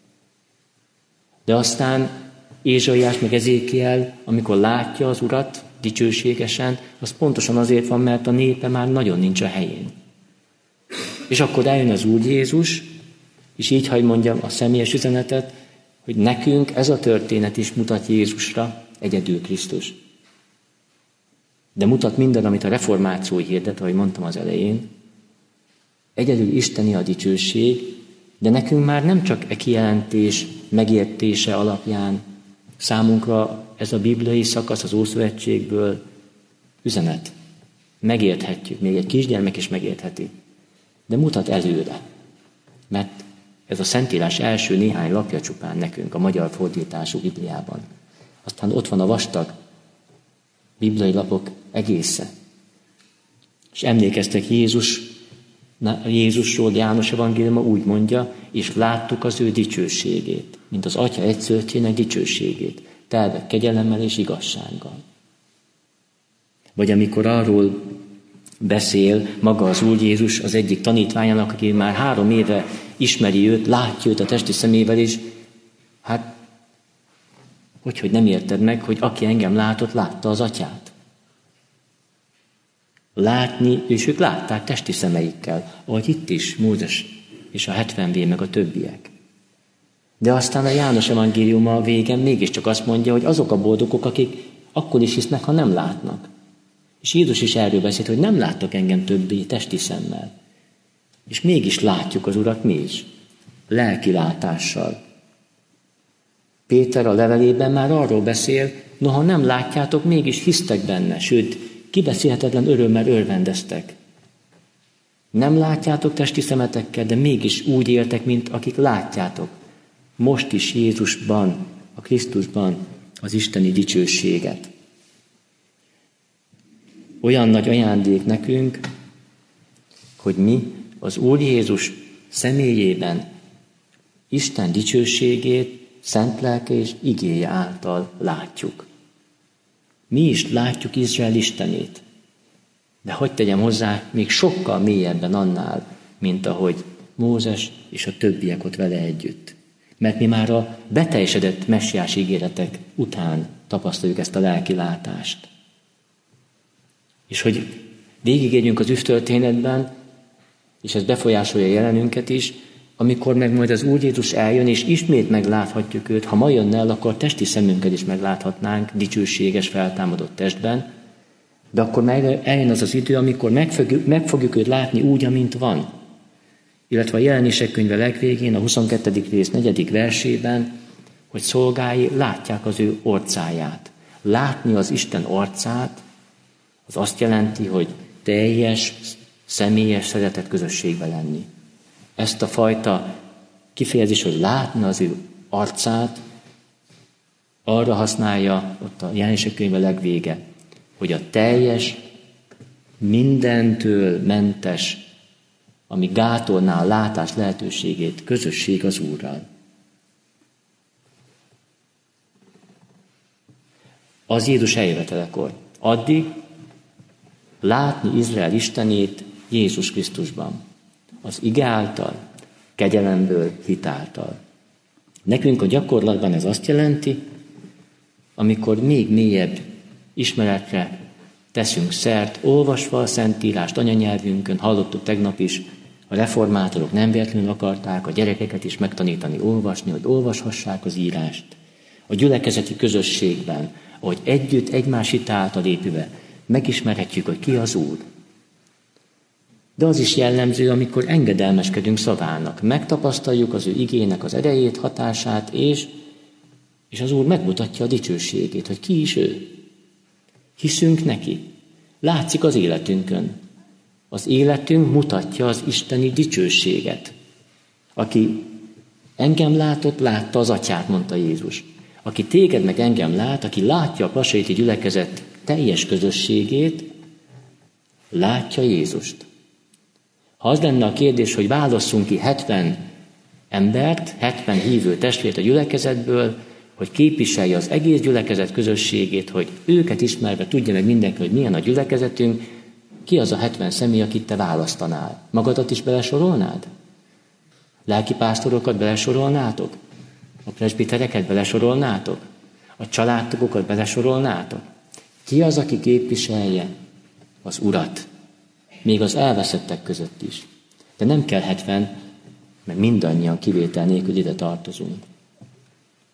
De aztán Ézsaiás meg Ezékiel, amikor látja az Urat dicsőségesen, az pontosan azért van, mert a népe már nagyon nincs a helyén. És akkor eljön az Úr Jézus, és így, hogy mondjam a személyes üzenetet, hogy nekünk ez a történet is mutat Jézusra, egyedül Krisztus. De mutat minden, amit a reformáció hirdet, ahogy mondtam az elején. Egyedül isteni a dicsőség, de nekünk már nem csak e kijelentés megértése alapján számunkra ez a bibliai szakasz az Ószövetségből üzenet. Megérthetjük, még egy kisgyermek is megértheti. De mutat előre, mert ez a Szentírás első néhány lapja csupán nekünk, a magyar fordítású Bibliában. Aztán ott van a vastag bibliai lapok egésze. És emlékeztek Jézus, Jézusról János evangéliuma úgy mondja, és láttuk az ő dicsőségét, mint az Atya egyszülöttjének dicsőségét, telve kegyelemmel és igazsággal. Vagy amikor arról beszél maga az Úr Jézus az egyik tanítványának, aki már három éve ismeri őt, látja őt a testi szemével, és hát, hogyhogy nem érted meg, hogy aki engem látott, látta az Atyát. Látni, és ők látták testi szemeikkel, ahogy itt is Mózes és a hetvenvé meg a többiek. De aztán a János evangéliuma végén mégiscsak azt mondja, hogy azok a boldogok, akik akkor is hisznek, ha nem látnak. És Jézus is erről beszélt, hogy nem láttak engem többé testi szemmel. És mégis látjuk az Urat mi is, lelki látással. Péter a levelében már arról beszél, noha nem látjátok, mégis hisztek benne, sőt, kibeszélhetetlen örömmel örvendeztek. Nem látjátok testi szemetekkel, de mégis úgy éltek, mint akik látjátok. Most is Jézusban, a Krisztusban az isteni dicsőséget. Olyan nagy ajándék nekünk, hogy mi az Úr Jézus személyében Isten dicsőségét szent lelke és igéje által látjuk. Mi is látjuk Izrael Istenét, de hogy tegyem hozzá, még sokkal mélyebben annál, mint ahogy Mózes és a többiek ott vele együtt. Mert mi már a beteljesedett messiás ígéretek után tapasztaljuk ezt a lelki látást. És hogy végigérjünk az üvtörténetben, és ez befolyásolja jelenünket is, amikor meg majd az Úr Jézus eljön, és ismét megláthatjuk őt, ha ma jönne el, akkor testi szemünkkel is megláthatnánk dicsőséges, feltámadott testben, de akkor meg eljön az az idő, amikor meg fogjuk, meg fogjuk őt látni úgy, amint van. Illetve a Jelenések könyve legvégén, a huszonkettedik rész negyedik versében, hogy szolgái látják az ő orcáját. Látni az Isten arcát, az azt jelenti, hogy teljes, személyes szeretet közösségbe lenni. Ezt a fajta kifejezés, hogy látni az ő arcát, arra használja ott a Jelenések könyve legvége, hogy a teljes, mindentől mentes, ami gátolná a látás lehetőségét, közösség az Úrral. Az Jézus eljövetelekor. Addig látni Izrael Istenét Jézus Krisztusban. Az ige által, kegyelemből, hit által. Nekünk a gyakorlatban ez azt jelenti, amikor még mélyebb ismeretre teszünk szert, olvasva a Szentírást anyanyelvünkön, hallottuk tegnap is, a reformátorok nem véletlenül akarták a gyerekeket is megtanítani olvasni, hogy olvashassák az írást. A gyülekezeti közösségben, ahogy együtt egymás hite által épülve, megismerhetjük, hogy ki az Úr. De az is jellemző, amikor engedelmeskedünk szavának, megtapasztaljuk az ő igének az erejét, hatását, és, és az Úr megmutatja a dicsőségét, hogy ki is ő. Hiszünk neki. Látszik az életünkön. Az életünk mutatja az isteni dicsőséget. Aki engem látott, látta az Atyát, mondta Jézus. Aki téged meg engem lát, aki látja a passaiti gyülekezet teljes közösségét, látja Jézust. Ha az lenne a kérdés, hogy válasszunk ki hetven embert, hetven hívő testvért a gyülekezetből, hogy képviselje az egész gyülekezet közösségét, hogy őket ismerve tudja meg mindenki, hogy milyen a gyülekezetünk, ki az a hetven személy, akit te választanál? Magadat is belesorolnád? Lelkipásztorokat belesorolnátok? A presbitereket belesorolnátok? A családtagokat belesorolnátok? Ki az, aki képviselje az Urat? Még az elveszettek között is. De nem kell hetven, mert mindannyian kivétel nélkül ide tartozunk.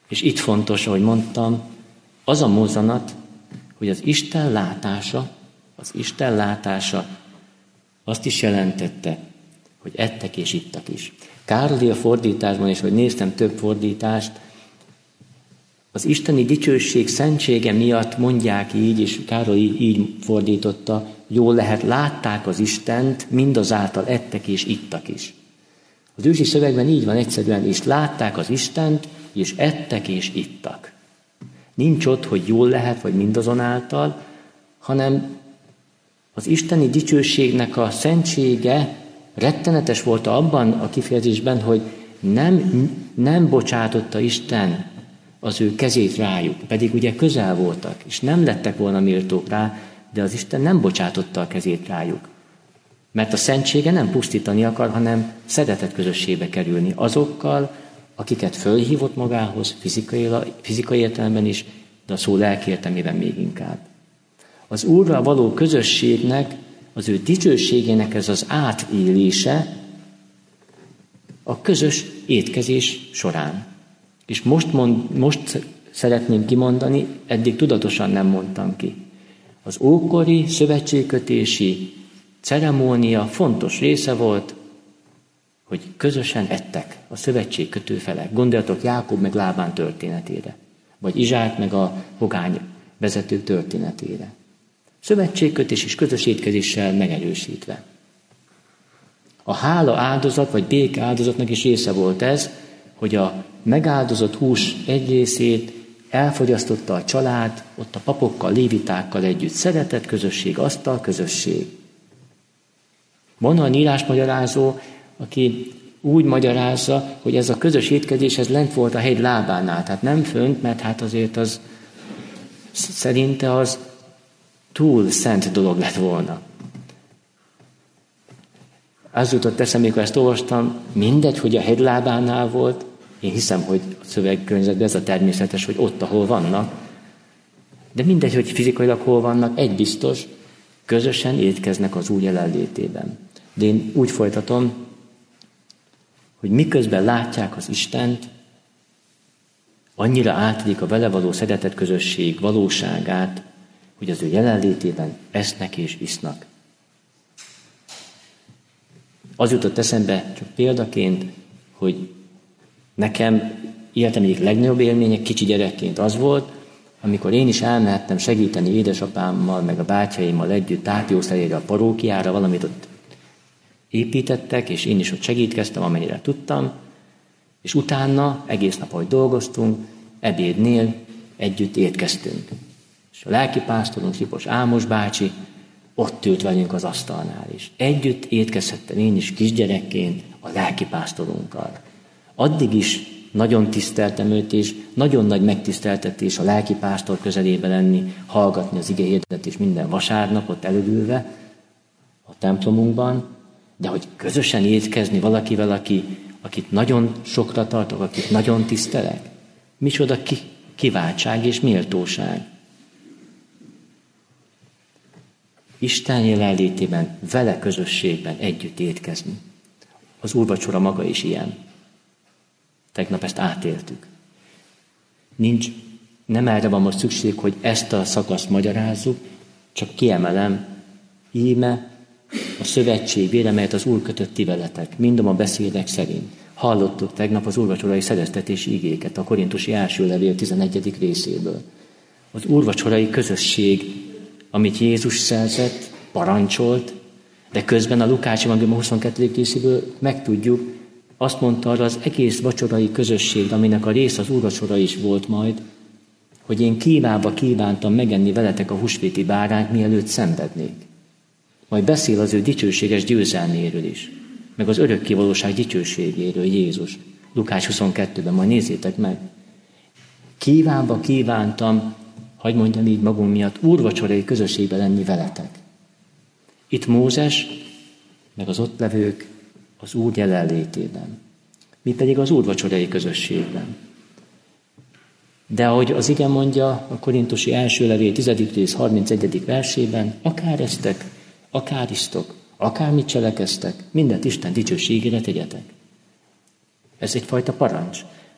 És itt fontos, ahogy mondtam, az a mozzanat, hogy az Isten látása, az Isten látása azt is jelentette, hogy ettek és ittak is. Károli a fordításban, és hogy néztem több fordítást, az isteni dicsőség szentsége miatt mondják így, és Károly így fordította, jól lehet, látták az Istent, mindazáltal ettek és ittak is. Az ősi szövegben így van egyszerűen, és látták az Istent, és ettek és ittak. Nincs ott, hogy jól lehet, vagy mindazonáltal, hanem az isteni dicsőségnek a szentsége rettenetes volt abban a kifejezésben, hogy nem, nem bocsátotta Isten az ő kezét rájuk, pedig ugye közel voltak, és nem lettek volna méltók rá, de az Isten nem bocsátotta a kezét rájuk. Mert a szentsége nem pusztítani akar, hanem szeretet közösségbe kerülni azokkal, akiket fölhívott magához, fizikai, fizikai értelemben is, de a szó lelki értelmében még inkább. Az Úrral való közösségnek, az ő dicsőségének ez az átélése a közös étkezés során. És most, mond, most szeretném kimondani, eddig tudatosan nem mondtam ki. Az ókori szövetségkötési ceremónia fontos része volt, hogy közösen ettek a szövetségkötő felek. Gondoljatok Jákob meg Lábán történetére, vagy Izsák meg a pogány vezető történetére. Szövetségkötés és közös étkezéssel megerősítve. A hála áldozat, vagy béke áldozatnak is része volt ez, hogy a megáldozott hús egy részét elfogyasztotta a család, ott a papokkal, lévitákkal együtt. Szeretet, közösség, asztal, közösség. Van olyan írásmagyarázó, aki úgy magyarázza, hogy ez a közös étkezés, ez lent volt a hegy lábánál, tehát nem fönt, mert hát azért az szerinte az túl szent dolog lett volna. Az jutott eszembe, amikor ezt olvastam, mindegy, hogy a hegylábánál volt, én hiszem, hogy a szövegkörnyezetben ez a természetes, hogy ott, ahol vannak, de mindegy, hogy fizikailag hol vannak, egy biztos, közösen étkeznek az Úr jelenlétében. De én úgy folytatom, hogy miközben látják az Istent, annyira átélik a vele való szeretet közösség valóságát, hogy az ő jelenlétében esznek és isznak. Az jutott eszembe csak példaként, hogy nekem életem egyik legnagyobb élménye kicsi gyerekként az volt, amikor én is elmehettem segíteni édesapámmal, meg a bátyáimmal együtt Tápiószerére a parókiára, valamit ott építettek, és én is ott segítkeztem, amennyire tudtam, és utána, egész nap, ahogy dolgoztunk, ebédnél együtt étkeztünk. És a lelkipásztorunk, Sipos Ámos bácsi ott ült velünk az asztalnál is. Együtt étkezhettem én is kisgyerekként a lelkipásztorunkkal. Addig is nagyon tiszteltem őt, és nagyon nagy megtiszteltetés a lelkipásztor közelébe lenni, hallgatni az ige hirdetést minden vasárnap ott elülve a templomunkban, de hogy közösen étkezni valakivel, aki, akit nagyon sokra tartok, akit nagyon tisztelek, micsoda ki, kiváltság és méltóság. Isten jelenlétében, vele közösségben együtt étkezni. Az úrvacsora maga is ilyen. Tegnap ezt átéltük. Nincs, nem erre van most szükség, hogy ezt a szakaszt magyarázzuk, csak kiemelem, íme a szövetség vére, melyet az Úr kötött ti veletek, mindom a beszédek szerint. Hallottuk tegnap az úrvacsorai szereztetési igéket, a korintusi első levél tizenegyedik részéből. Az úrvacsorai közösség, amit Jézus szerzett, parancsolt, de közben a Lukács evangélium huszonkettő részéből megtudjuk, azt mondta arra az egész vacsorai közösség, aminek a rész az úrvacsora is volt majd, hogy én kívánva kívántam megenni veletek a húsvéti bárányt, mielőtt szenvednék. Majd beszél az ő dicsőséges győzelméről is, meg az örökkévalóság dicsőségéről Jézus. Lukács huszonkettőben, majd nézzétek meg. Kívánva kívántam, hadd mondjam így magunk miatt, úrvacsorai közösségben lenni veletek. Itt Mózes, meg az ott levők az Úr jelenlétében. Mi pedig az úrvacsorai közösségben. De ahogy az ige mondja a korintusi első levél tizedik rész harmincegyedik versében, akár esztek, akár isztok, akármit cselekeztek, mindent Isten dicsőségére tegyetek. Ez egyfajta parancs.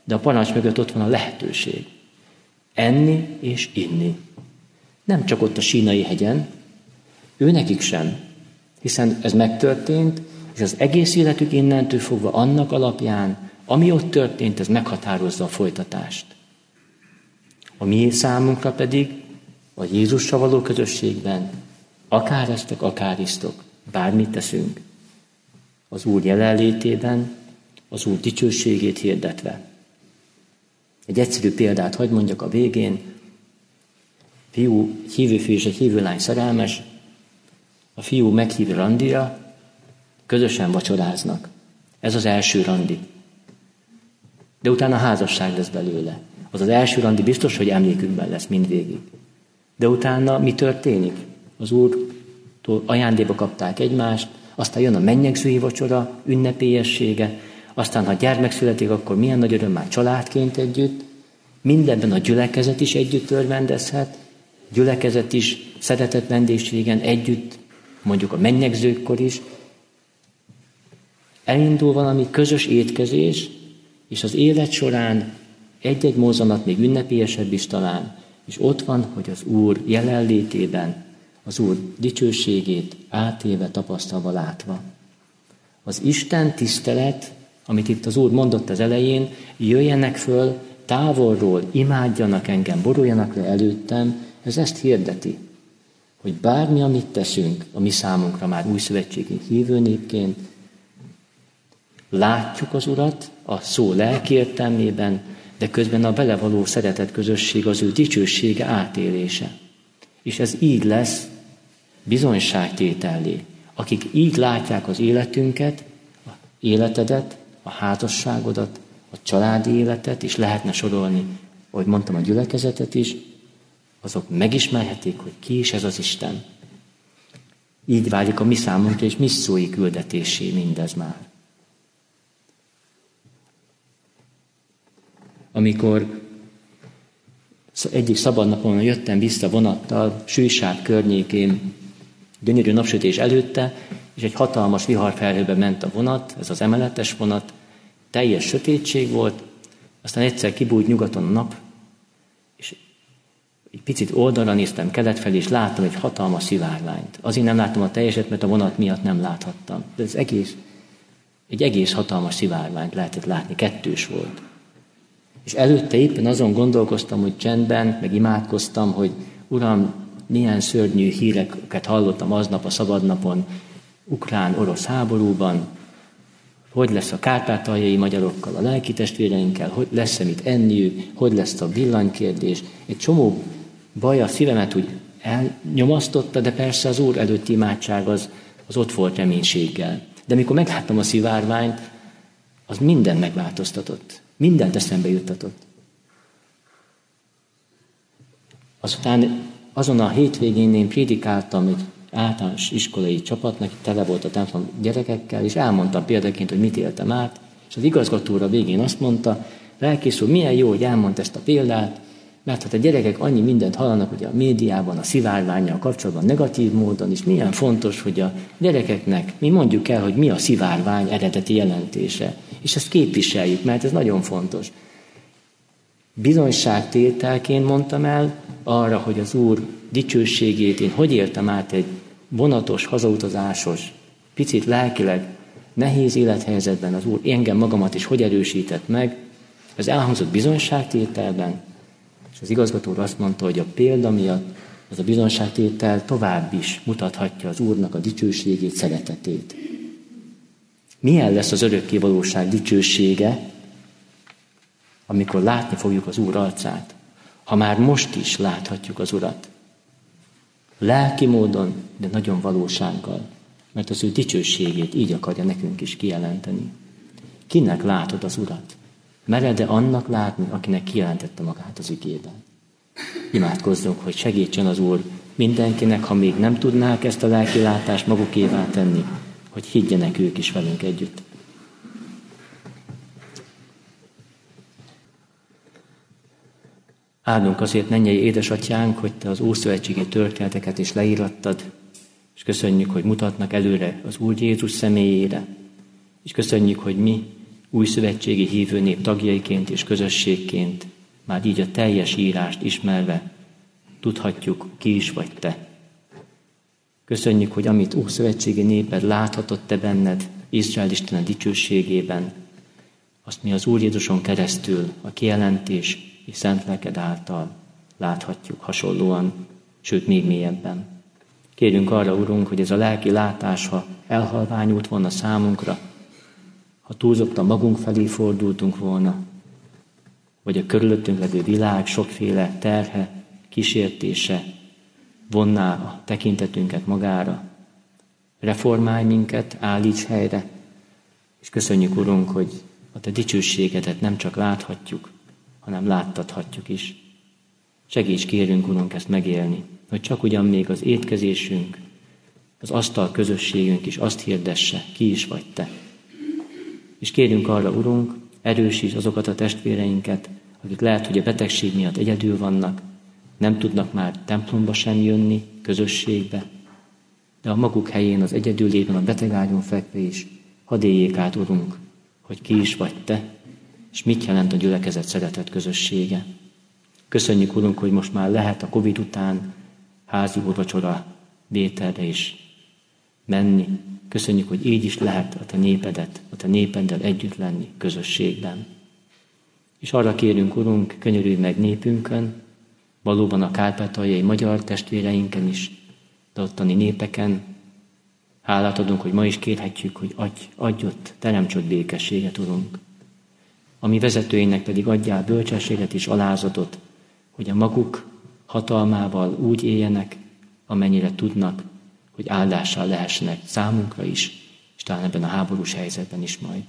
de a parancs mögött ott van a lehetőség. Enni és inni. Nem csak ott a Sínai hegyen, ő nekik sem, hiszen ez megtörtént, és az egész életük innentől fogva annak alapján, ami ott történt, ez meghatározza a folytatást. A mi számunkra pedig a Jézussal való közösségben, akár esztek, akár isztok, bármit teszünk, az Úr jelenlétében, az Úr dicsőségét hirdetve. Egy egyszerű példát hadd mondjak a végén. Fiú, hívőfiú és egy hívőlány szerelmes, a fiú meghív randira, közösen vacsoráznak. Ez az első randi. De utána házasság lesz belőle. Az az első randi biztos, hogy emlékükben lesz mindvégig. De utána mi történik? Az Úrtól ajándékba kapták egymást, aztán jön a mennyegzői vacsora ünnepélyessége, aztán ha gyermek születik, akkor milyen nagy öröm már családként együtt, mindenben a gyülekezet is együtt örvendezhet, gyülekezet is szeretett vendégségen együtt, mondjuk a mennyegzőkkor is. Elindul valami közös étkezés, és az élet során egy-egy mozzanat még ünnepélyesebb is talán, és ott van, hogy az Úr jelenlétében, az Úr dicsőségét átéve, tapasztalva, látva. Az Isten tisztelet, amit itt az Úr mondott az elején, jöjjenek föl távolról, imádjanak engem, boruljanak le előttem, ez ezt hirdeti, hogy bármi, amit teszünk, a mi számunkra már újszövetségi hívő népként, látjuk az Urat a szó lelki értelmében, de közben a vele való szeretet közösség, az ő dicsősége átélése. És ez így lesz bizonyságtétellé. Akik így látják az életünket, a életedet, a házasságodat, a családi életet, és lehetne sorolni, ahogy mondtam, a gyülekezetet is, azok megismerhetik, hogy ki is ez az Isten. Így válik a mi számunkra és missziói küldetésé mindez már. Amikor egyik szabadnapon jöttem vissza vonattal, Sűjsár környékén, gyönyörű napsütés előtte, és egy hatalmas viharfelhőbe ment a vonat, ez az emeletes vonat, teljes sötétség volt, aztán egyszer kibújt nyugaton a nap, és egy picit oldalra néztem kelet felé, és láttam egy hatalmas szivárványt. Azért nem láttam a teljeset, mert a vonat miatt nem láthattam. De ez egész, egy egész hatalmas szivárványt lehetett látni, kettős volt. És előtte éppen azon gondolkoztam, hogy csendben, meg imádkoztam, hogy Uram, milyen szörnyű híreket hallottam aznap a szabadnapon, ukrán-orosz háborúban, hogy lesz a kárpátaljai magyarokkal, a lelki testvéreinkkel, hogy lesz-e mit enniük, hogy lesz a villanykérdés. Egy csomó baj a szívemet úgy elnyomasztotta, de persze az Úr előtti imádság az, az ott volt reménységgel. De amikor megláttam a szivárványt, az minden megváltoztatott. Mindent eszembe juttatott. Azután azon a hétvégén én prédikáltam egy általános iskolai csapatnak, tele volt a templom gyerekekkel, és elmondtam példaként, hogy mit éltem át, és az igazgatóra végén azt mondta, lelkész úr, milyen jó, hogy elmondta ezt a példát, mert hát a gyerekek annyi mindent hallanak ugye a médiában, a szivárvánnyal kapcsolatban negatív módon, és milyen fontos, hogy a gyerekeknek mi mondjuk el, hogy mi a szivárvány eredeti jelentése, és ezt képviseljük, mert ez nagyon fontos. Bizonyságtételként mondtam el arra, hogy az Úr dicsőségét én hogy éltem át egy vonatos, hazautazásos, picit lelkileg nehéz élethelyzetben az Úr engem magamat is hogy erősített meg, ez elhangzott bizonyságtételben, és az igazgató azt mondta, hogy a példa miatt az a bizonyságtétel tovább is mutathatja az Úrnak a dicsőségét, szeretetét. Milyen lesz az örökké valóság dicsősége, amikor látni fogjuk az Úr arcát, ha már most is láthatjuk az Urat. Lelki módon, de nagyon valósággal, mert az ő dicsőségét így akarja nekünk is kijelenteni. Kinek látod az Urat? Mered-e annak látni, akinek kijelentette magát az igében? Imádkozzunk, hogy segítsen az Úr mindenkinek, ha még nem tudnák ezt a lelki látást magukévá tenni, hogy higgyenek ők is velünk együtt. Áldunk azért, mennyei édesatyánk, hogy te az ószövetségi történeteket is leírattad, és köszönjük, hogy mutatnak előre az Úr Jézus személyére, és köszönjük, hogy mi új szövetségi hívő nép tagjaiként és közösségként, már így a teljes írást ismerve, tudhatjuk, ki is vagy te. Köszönjük, hogy amit ószövetségi néped láthatott te benned, Izrael Istene dicsőségében, azt mi az Úr Jézuson keresztül, a kijelentés és szent lelked által láthatjuk hasonlóan, sőt még mélyebben. Kérünk arra, Urunk, hogy ez a lelki látás, ha elhalványult volna számunkra, ha túlzottan magunk felé fordultunk volna, vagy a körülöttünk levő világ sokféle terhe, kísértése vonná a tekintetünket magára. Reformálj minket, állíts helyre, és köszönjük, Urunk, hogy a te dicsőségedet nem csak láthatjuk, hanem láttathatjuk is. Segíts, kérünk, Urunk, ezt megélni, hogy csak ugyan még az étkezésünk, az asztal közösségünk is azt hirdesse, ki is vagy te. És kérünk arra, Urunk, erősíts azokat a testvéreinket, akik lehet, hogy a betegség miatt egyedül vannak, nem tudnak már templomba sem jönni, közösségbe, de a maguk helyén az egyedüllében, a betegágyon fekve is hadd éljék át, Urunk, hogy ki is vagy te, és mit jelent a gyülekezet szeretett közössége. Köszönjük, Urunk, hogy most már lehet a Covid után házi úrvacsora vételre is menni. Köszönjük, hogy így is lehet a te népedet, a te népeddel együtt lenni közösségben. És arra kérünk, Urunk, könyörülj meg népünkön, valóban a kárpátaljai magyar testvéreinken is, de ottani népeken. Hálát adunk, hogy ma is kérhetjük, hogy adj, adj ott, teremts ott békességet, Urunk. A mi vezetőinek pedig adjál bölcsességet és alázatot, hogy a maguk hatalmával úgy éljenek, amennyire tudnak, hogy áldással lehessenek számunkra is, és talán ebben a háborús helyzetben is majd.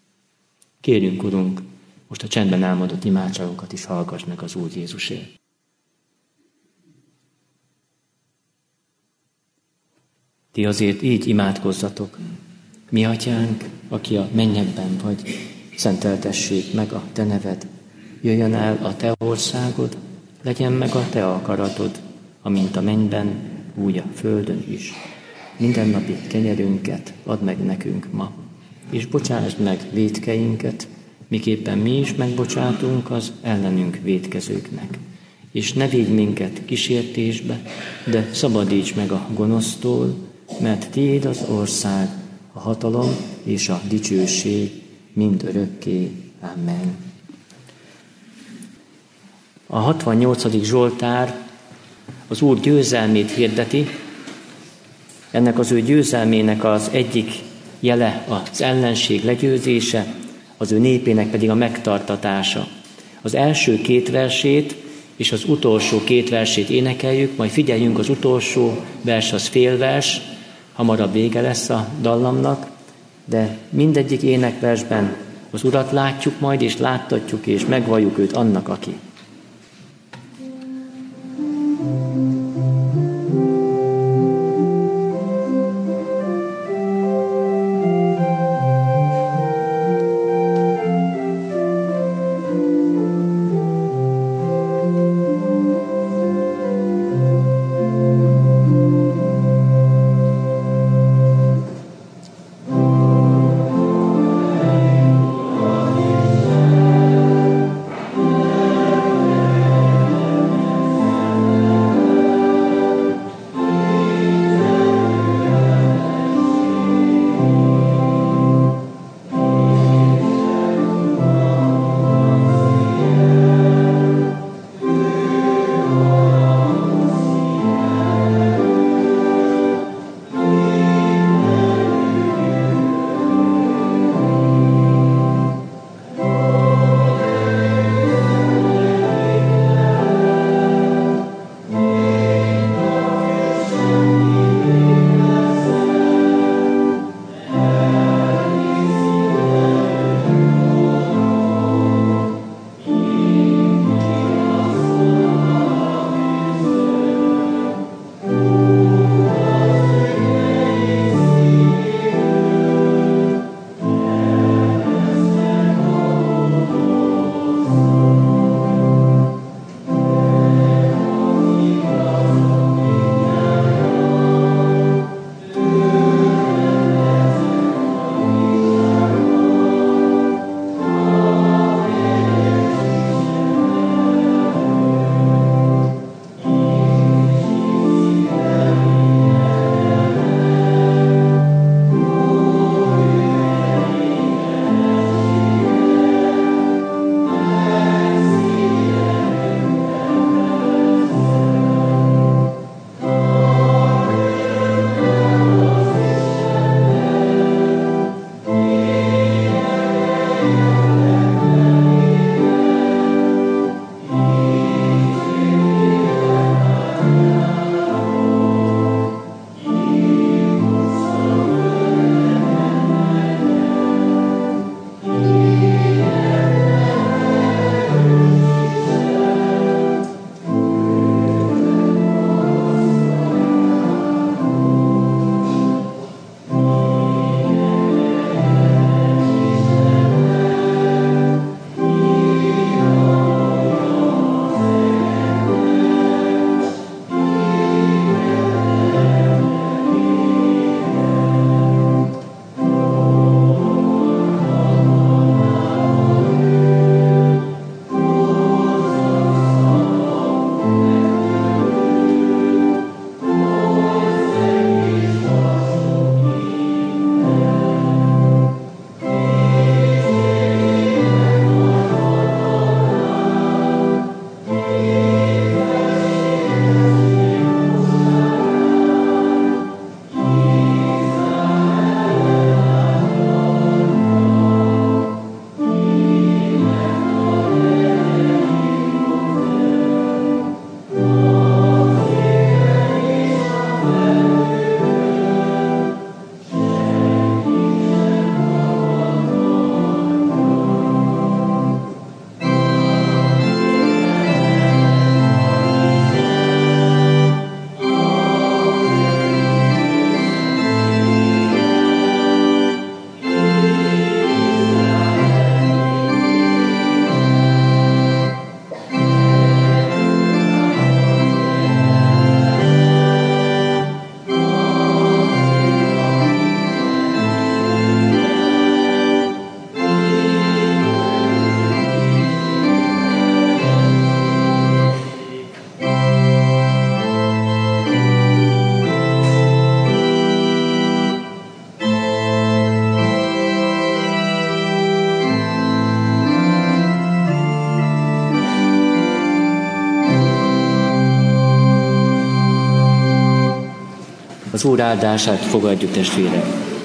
Kérjünk, Urunk, most a csendben elmondott imádságunkat is hallgass meg az Úr Jézusért. Ti azért így imádkozzatok. Mi atyánk, aki a mennyekben vagy, szenteltessék meg a te neved. Jöjjön el a te országod, legyen meg a te akaratod, amint a mennyben, úgy a földön is. Mindennapi kenyerünket add meg nekünk ma, és bocsásd meg vétkeinket, miképpen mi is megbocsátunk az ellenünk vétkezőknek. És ne védj minket kísértésbe, de szabadíts meg a gonosztól, mert tiéd az ország, a hatalom és a dicsőség mind örökké. Amen. A hatvannyolcadik Zsoltár az Úr győzelmét hirdeti. Ennek az ő győzelmének az egyik jele az ellenség legyőzése, az ő népének pedig a megtartatása. Az első két versét és az utolsó két versét énekeljük, majd figyeljünk, az utolsó vers az félvers, hamarabb vége lesz a dallamnak, de mindegyik énekversben az Urat látjuk majd, és láttatjuk, és megvalljuk őt annak, aki. Amen. Az Úr áldását fogadjuk, testvérek.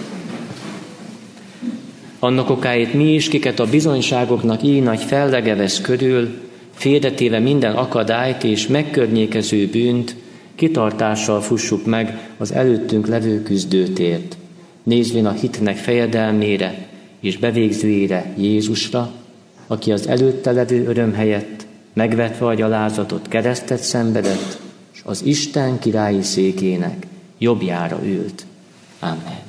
Annak okáért mi is, kiket a bizonyságoknak így nagy fellege vesz körül, félretéve minden akadályt és megkörnyékező bűnt, kitartással fussuk meg az előttünk levő küzdőtért, nézvén a hitnek fejedelmére és bevégzőjére, Jézusra, aki az előtte levő öröm helyett megvetve a gyalázatot, keresztet szenvedett, és az Isten királyi székének jobbjára ült. Amen.